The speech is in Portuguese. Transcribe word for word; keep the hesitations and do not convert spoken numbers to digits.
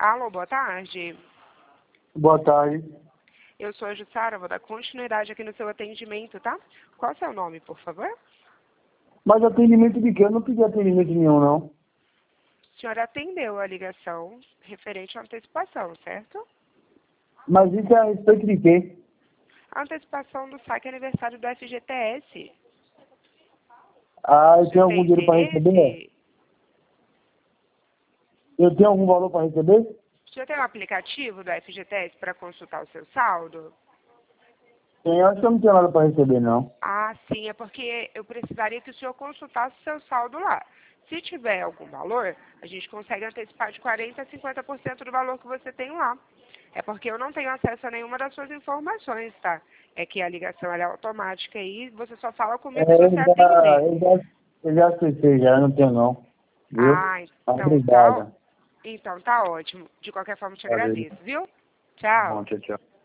Alô, boa tarde. Boa tarde. Eu sou a Jussara, vou dar continuidade aqui no seu atendimento, tá? Qual é o seu nome, por favor? Mas atendimento de quê? Eu não pedi atendimento nenhum, não. A senhora atendeu a ligação referente à antecipação, certo? Mas isso é a respeito de quê? A antecipação do saque aniversário do F G T S. Ah, eu Você tenho tem algum dinheiro para receber? interesse? Eu tenho algum valor para receber? O senhor tem um aplicativo do F G T S para consultar o seu saldo? Tem, eu acho que eu não tenho nada para receber, não. Ah, sim, é porque eu precisaria que o senhor consultasse o seu saldo lá. Se tiver algum valor, a gente consegue antecipar de quarenta por cento a cinquenta por cento do valor que você tem lá. É porque eu não tenho acesso a nenhuma das suas informações, tá? É que a ligação ela é automática e você só fala É, comigo se você eu já, atender. eu já, eu já acessei, já, eu não tenho, não. Viu? Ah, então tá, ó- Obrigada. então tá ótimo. De qualquer forma, eu te Valeu. agradeço, viu? Bom, Tchau. tchau, tchau.